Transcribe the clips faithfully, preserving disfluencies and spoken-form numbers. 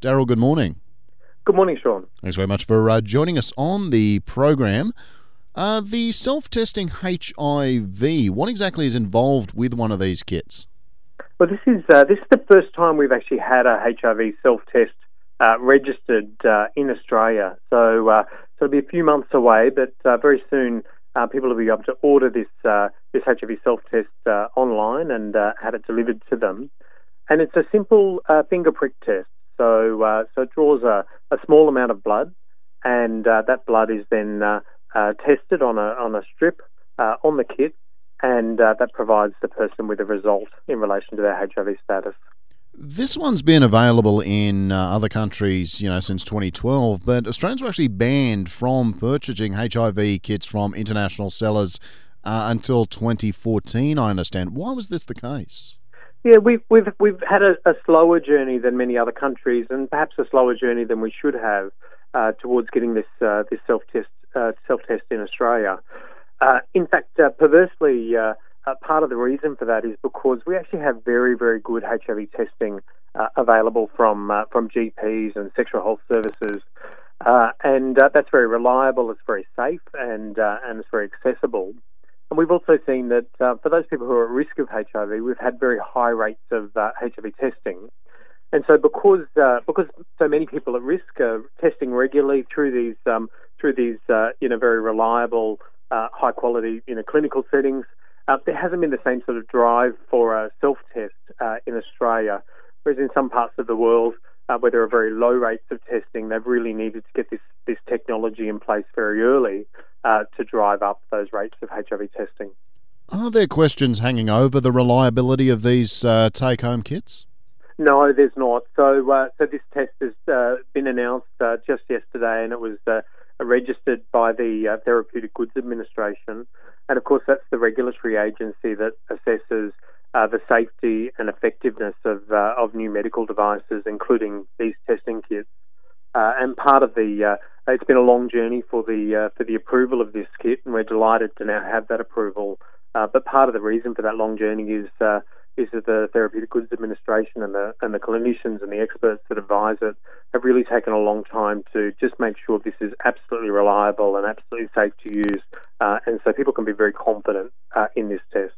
Daryl, good morning. Good morning, Sean. Thanks very much for uh, joining us on the program. Uh, the self-testing H I V, what exactly is involved with one of these kits? Well, this is uh, this is the first time we've actually had a H I V self-test uh, registered uh, in Australia. So, uh, so it'll be a few months away, but uh, very soon uh, people will be able to order this uh, this H I V self-test uh, online and uh, have it delivered to them. And it's a simple uh, finger prick test. So, uh, so it draws a, a small amount of blood, and uh, that blood is then uh, uh, tested on a on a strip uh, on the kit, and uh, that provides the person with a result in relation to their H I V status. This one's been available in uh, other countries, you know, since twenty twelve, but Australians were actually banned from purchasing H I V kits from international sellers uh, until twenty fourteen, I understand. Why was this the case? Yeah, we've we've we've had a, a slower journey than many other countries, and perhaps a slower journey than we should have uh, towards getting this uh, this self test uh, self test in Australia. Uh, in fact, uh, perversely, uh, uh, part of the reason for that is because we actually have very very good H I V testing uh, available from uh, from G Ps and sexual health services, uh, and uh, that's very reliable. It's very safe, and uh, and it's very accessible. And we've also seen that uh, for those people who are at risk of H I V, we've had very high rates of uh, H I V testing. And so because uh, because so many people at risk are testing regularly through these um, through these uh, you know very reliable, uh, high quality you know clinical settings, uh, there hasn't been the same sort of drive for a self test uh, in Australia. Whereas in some parts of the world, uh, where there are very low rates of testing, they've really needed to get this this technology in place very early. Uh, to drive up those rates of H I V testing. Are there questions hanging over the reliability of these uh, take-home kits? No, there's not. So, uh, so this test has uh, been announced uh, just yesterday, and it was uh, registered by the uh, Therapeutic Goods Administration, and of course that's the regulatory agency that assesses uh, the safety and effectiveness of uh, of new medical devices, including these testing kits. Uh, and part of the, uh, it's been a long journey for the uh, for the approval of this kit, and we're delighted to now have that approval. Uh, but part of the reason for that long journey is uh, is that the Therapeutic Goods Administration and the and the clinicians and the experts that advise it have really taken a long time to just make sure this is absolutely reliable and absolutely safe to use, uh, and so people can be very confident uh, in this test.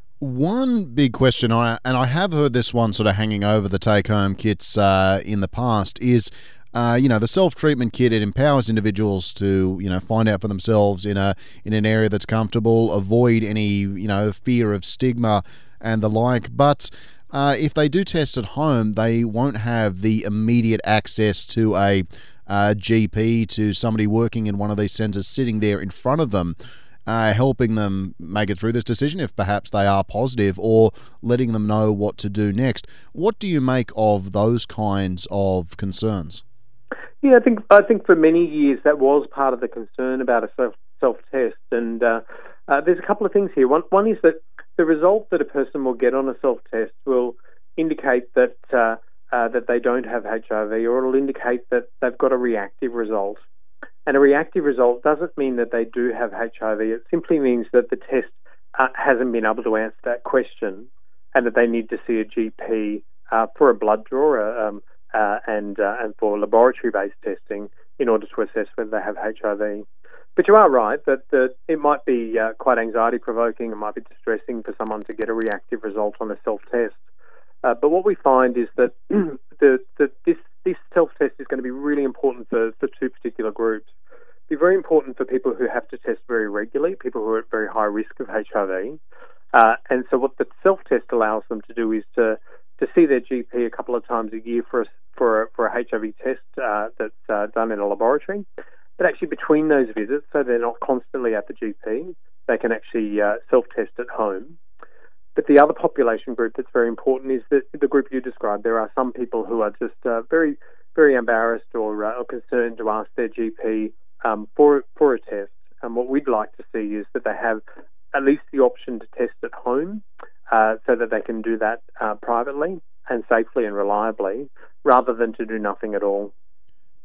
One big question, I and I have heard this one sort of hanging over the take-home kits uh, in the past, is Uh, you know, the self-treatment kit, it empowers individuals to, you know, find out for themselves in a in an area that's comfortable, avoid any, you know, fear of stigma and the like. But uh, if they do test at home, they won't have the immediate access to a uh, G P, to somebody working in one of these centres sitting there in front of them, uh, helping them make it through this decision if perhaps they are positive, or letting them know what to do next. What do you make of those kinds of concerns? Yeah, I think I think for many years that was part of the concern about a self self test, and uh, uh, there's a couple of things here. One one is that the result that a person will get on a self test will indicate that uh, uh, that they don't have H I V, or it'll indicate that they've got a reactive result. And a reactive result doesn't mean that they do have H I V. It simply means that the test uh, hasn't been able to answer that question, and that they need to see a G P uh, for a blood draw. Um, Uh, and uh, and for laboratory-based testing in order to assess whether they have H I V. But you are right that, that it might be uh, quite anxiety-provoking, it might be distressing for someone to get a reactive result on a self-test. Uh, but what we find is that the, the, this, this self-test is going to be really important for, for two particular groups. It'll be very important for people who have to test very regularly, people who are at very high risk of H I V. Uh, and so what the self-test allows them to do is to to see their G P a couple of times a year for a, for a, for a H I V test uh, that's uh, done in a laboratory. But actually between those visits, so they're not constantly at the G P, they can actually uh, self-test at home. But the other population group that's very important is that the group you described. There are some people who are just uh, very, very embarrassed or, uh, or concerned to ask their G P um, for, for a test. And what we'd like to see is that they have at least the option to test at home, Uh, so that they can do that uh, privately and safely and reliably, rather than to do nothing at all.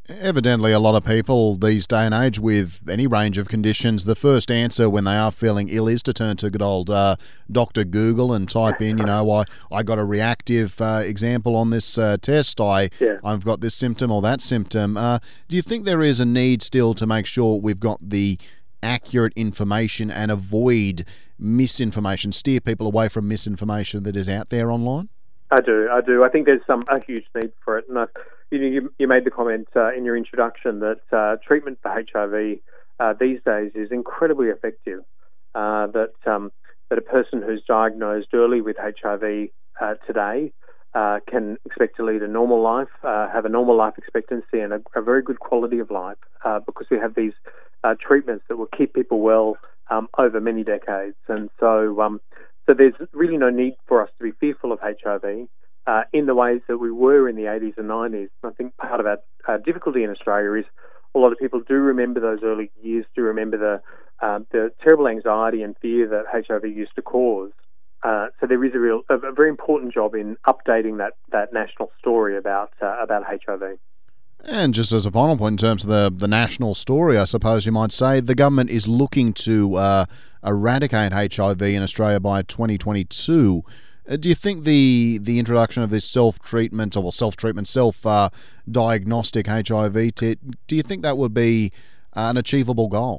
Evidently, a lot of people these day and age with any range of conditions, the first answer when they are feeling ill is to turn to good old uh, Doctor Google and type in, you know, I, I got a reactive uh, example on this uh, test. I, Yeah. I've got this symptom or that symptom. Uh, do you think there is a need still to make sure we've got the accurate information and avoid misinformation, steer people away from misinformation that is out there online? I do, I do. I think there's some a huge need for it, and I, you, know, you, you made the comment uh, in your introduction that uh, treatment for H I V uh, these days is incredibly effective. Uh, that um, that a person who's diagnosed early with H I V uh, today uh, can expect to lead a normal life, uh, have a normal life expectancy, and a, a very good quality of life uh, because we have these uh, treatments that will keep people well um, over many decades, and so. Um, So there's really no need for us to be fearful of H I V uh, in the ways that we were in the eighties and nineties. I think part of our uh, difficulty in Australia is a lot of people do remember those early years, do remember the uh, the terrible anxiety and fear that H I V used to cause. Uh, so there is a real, a, a very important job in updating that, that national story about uh, about H I V. And just as a final point, in terms of the, the national story, I suppose you might say, the government is looking to uh, eradicate H I V in Australia by twenty twenty-two. Uh, do you think the the introduction of this self-treatment, or well, self-treatment, self-diagnostic uh, H I V kit, do you think that would be uh, an achievable goal?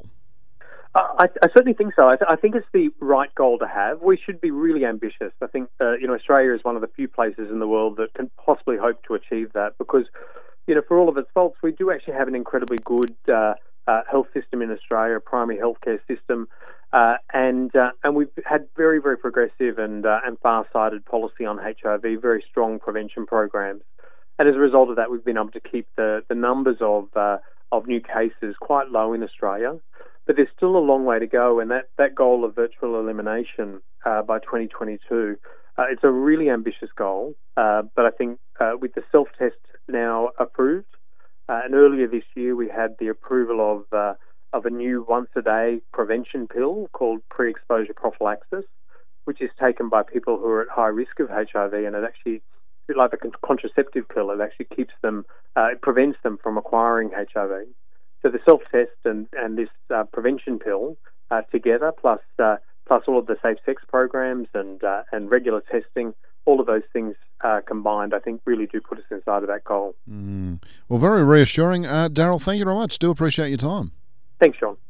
I, I certainly think so. I, th- I think it's the right goal to have. We should be really ambitious. I think uh, you know Australia is one of the few places in the world that can possibly hope to achieve that because, you know, for all of its faults, we do actually have an incredibly good uh, uh, health system in Australia, a primary healthcare system, uh, and uh, and we've had very, very progressive and uh, and far-sighted policy on H I V, very strong prevention programs, and as a result of that, we've been able to keep the the numbers of uh, of new cases quite low in Australia. But there's still a long way to go, and that, that goal of virtual elimination uh, by twenty twenty-two, uh, it's a really ambitious goal. Uh, but I think uh, with the self-test now approved, uh, and earlier this year we had the approval of uh, of a new once-a-day prevention pill called pre-exposure prophylaxis, which is taken by people who are at high risk of H I V, and it actually, like a contraceptive pill, it actually keeps them, uh, it prevents them from acquiring H I V. So the self-test and, and this uh, prevention pill uh, together, plus uh, plus all of the safe sex programs and uh, and regular testing, all of those things uh, combined, I think, really do put us inside of that goal. Mm. Well, very reassuring. Uh, Daryl, thank you very much. Do appreciate your time. Thanks, Sean.